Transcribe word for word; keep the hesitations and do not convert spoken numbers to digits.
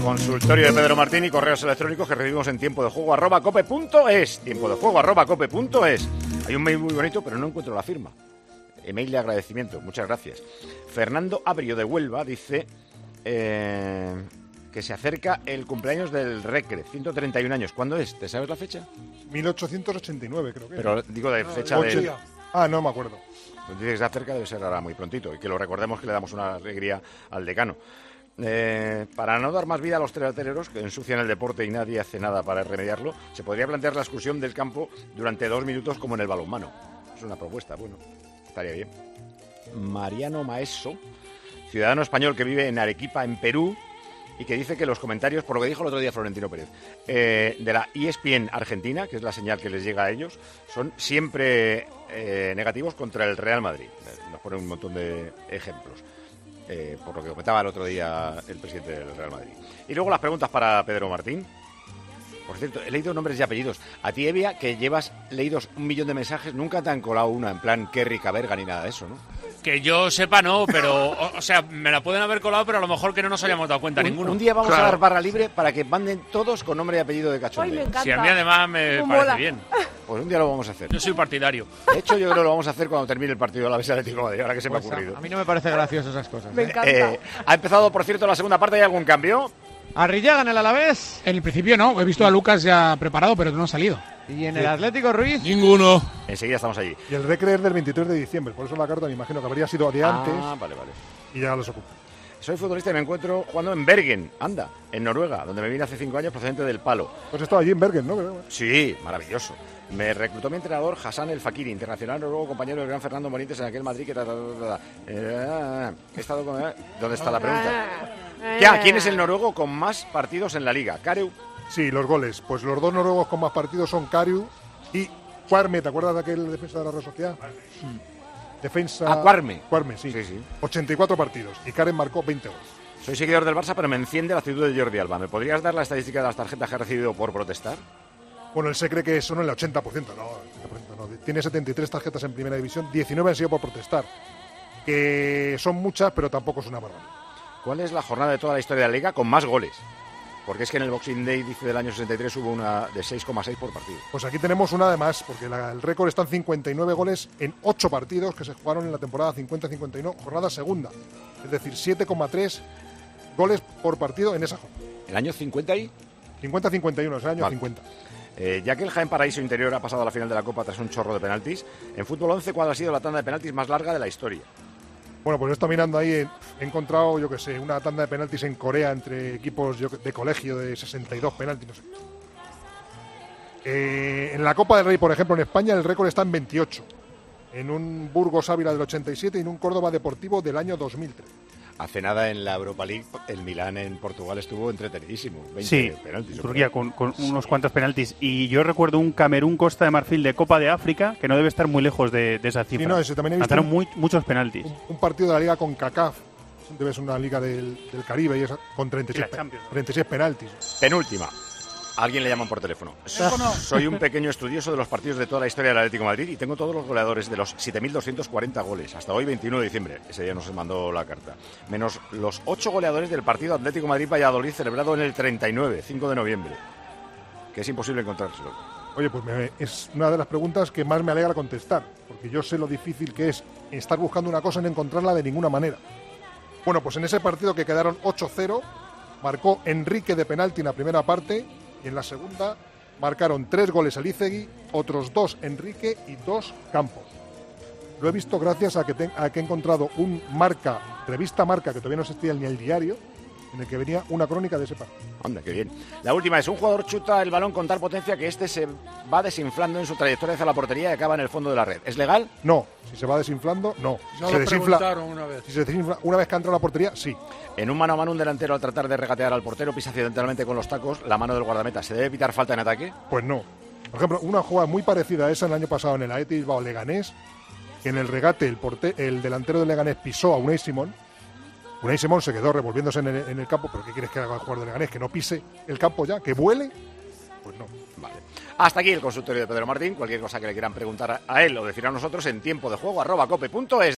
Consultorio de Pedro Martín y correos electrónicos que recibimos en tiempo de juego arroba cope punto es. Tiempo de juego arroba cope punto es. Hay un mail muy bonito, pero no encuentro la firma. Email de agradecimiento, muchas gracias. Fernando Abrio de Huelva dice eh, que se acerca el cumpleaños del Recre, ciento treinta y un años. ¿Cuándo es? ¿Te sabes la fecha? mil ochocientos ochenta y nueve, creo que. Pero digo de fecha no, de... Ah, no me acuerdo. Pues dice que está cerca, debe ser ahora muy prontito. Y que lo recordemos, que le damos una alegría al decano. Eh, para no dar más vida a los teatreros que ensucian el deporte y nadie hace nada para remediarlo, se podría plantear la exclusión del campo durante dos minutos como en el balonmano. Es una propuesta, bueno, estaría bien. Mariano Maeso, ciudadano español que vive en Arequipa, en Perú, y que dice que los comentarios, por lo que dijo el otro día Florentino Pérez, eh, de la E S P N Argentina, que es la señal que les llega a ellos, son siempre eh, negativos contra el Real Madrid. Nos pone un montón de ejemplos. Eh, por lo que comentaba el otro día el presidente del Real Madrid. Y luego las preguntas para Pedro Martín. Por cierto, he leído nombres y apellidos. A ti, Evia, que llevas leídos un millón de mensajes, nunca te han colado una en plan Kerry Caberga ni nada de eso, ¿no? Que yo sepa, no, pero, o, o sea, me la pueden haber colado, pero a lo mejor que no nos hayamos dado cuenta un, ninguno. Un día vamos claro. a dar barra libre para que manden todos con nombre y apellido de cachondeo. Ay, me Si a mí además me Muy parece mola. bien. Pues un día lo vamos a hacer. Yo soy partidario. De hecho, yo creo que lo vamos a hacer cuando termine el partido de la Alavés Atlético de Madrid, ahora que se Pues me ha ocurrido. a, a mí no me parece gracioso esas cosas. Me ¿eh? encanta. Eh, ha empezado, por cierto, la segunda parte. ¿Hay algún cambio? Arrillaga en el Alavés. En el principio no, he visto a Lucas ya preparado, pero no ha salido. Y en el Atlético Ruiz. Ninguno. Enseguida estamos allí. Y el Recre es del veintitrés de diciembre, por eso la carta me imagino que habría sido de antes Ah, vale, vale. y ya los ocupa. Soy futbolista y me encuentro jugando en Bergen, anda, en Noruega, donde me vine hace cinco años procedente del Palo. Pues estaba allí en Bergen, ¿no? Sí, maravilloso. Me reclutó mi entrenador Hassan El Fakiri, internacional noruego, compañero del gran Fernando Morientes en aquel Madrid que... Ta, ta, ta, ta. Eh, he estado con... ¿Dónde está la pregunta? Ya, ¿quién es el noruego con más partidos en la liga? ¿Kareu? Sí, los goles. Pues los dos noruegos con más partidos son Kariu y Cuarme. ¿Te acuerdas de aquel defensa de la Real Sociedad? Defensa... Ah, Cuarme. Cuarme, sí. Sí, sí. ochenta y cuatro partidos. Y Karen marcó veinte goles. Soy seguidor del Barça, pero me enciende la actitud de Jordi Alba. ¿Me podrías dar la estadística de las tarjetas que ha recibido por protestar? Bueno, él se cree que son el ochenta por ciento. No, el ochenta por ciento no. Tiene setenta y tres tarjetas en primera división. diecinueve han sido por protestar. Que son muchas, pero tampoco es una barbaridad. ¿Cuál es la jornada de toda la historia de la liga con más goles? Porque es que en el Boxing Day, dice, del año sesenta y tres hubo una de seis coma seis por partido. Pues aquí tenemos una de más, porque la- el récord está en cincuenta y nueve goles en ocho partidos que se jugaron en la temporada cincuenta cincuenta y uno, jornada segunda. Es decir, siete coma tres goles por partido en esa jornada. ¿El año cincuenta y? cincuenta cincuenta y uno, es el año Vale. cincuenta. Eh, ya que el Jaén Paraíso Interior ha pasado a la final de la Copa tras un chorro de penaltis, en fútbol once, ¿cuál ha sido la tanda de penaltis más larga de la historia? Bueno, pues estoy mirando ahí, he, he encontrado, yo que sé, una tanda de penaltis en Corea entre equipos yo, que- de colegio de sesenta y dos penaltis, no sé. Eh, en la Copa del Rey, por ejemplo, en España el récord está en veintiocho. En un Burgos Ávila del ochenta y siete y en un Córdoba Deportivo del año dos mil tres. Hace nada en la Europa League, el Milán en Portugal estuvo entretenidísimo. veinte Sí, penaltis. yo Turquía creo. con, con unos cuantos penaltis. Y yo recuerdo un Camerún-Costa de Marfil de Copa de África que no debe estar muy lejos de, de esa cifra. Sí, no, ese también he visto Lanzaron un- muy- muchos penaltis. Un, un partido de la Liga con CACAF, debe ser una liga del, del Caribe, y esa, con treinta y seis, Sí, la Champions, ¿no? treinta y seis penaltis. Penúltima. Alguien le llaman por teléfono. Soy un pequeño estudioso de los partidos de toda la historia del Atlético de Madrid y tengo todos los goleadores de los siete mil doscientos cuarenta goles. Hasta hoy, veintiuno de diciembre. Ese día nos mandó la carta. Menos los ocho goleadores del partido Atlético Madrid-Valladolid celebrado en el treinta y nueve, cinco de noviembre. Que es imposible encontrárselo. Oye, pues me- es una de las preguntas que más me alegra contestar, porque yo sé lo difícil que es estar buscando una cosa y no encontrarla de ninguna manera. Bueno, pues en ese partido que quedaron ocho cero, marcó Enrique de penalti en la primera parte y en la segunda marcaron tres goles Elizegui, otros dos Enrique y dos Campos. Lo he visto gracias a que, te- a que he encontrado un marca, revista Marca, que todavía no existía ni el diario, en el que venía una crónica de ese partido. Anda, qué bien. La última es, un jugador chuta el balón con tal potencia que este se va desinflando en su trayectoria hacia la portería y acaba en el fondo de la red. ¿Es legal? No, si se va desinflando, no. No Si lo se desinfla, preguntaron una vez. si se desinfla una vez que ha entrado a la portería, sí. En un mano a mano, un delantero al tratar de regatear al portero pisa accidentalmente con los tacos la mano del guardameta. ¿Se debe evitar falta en ataque? Pues no. Por ejemplo, una jugada muy parecida a esa el año pasado en el Athletic Bilbao Leganés, que en el regate el, porte, el delantero de Leganés pisó a Unai Simón. Unai Simón se quedó revolviéndose en el, en el campo, pero ¿qué quieres que haga el jugador de Leganés? ¿Que no pise el campo ya? ¿Que vuele? Pues no. Vale. Hasta aquí el consultorio de Pedro Martín. Cualquier cosa que le quieran preguntar a él o decir a nosotros en tiempo de juego arroba cope punto es.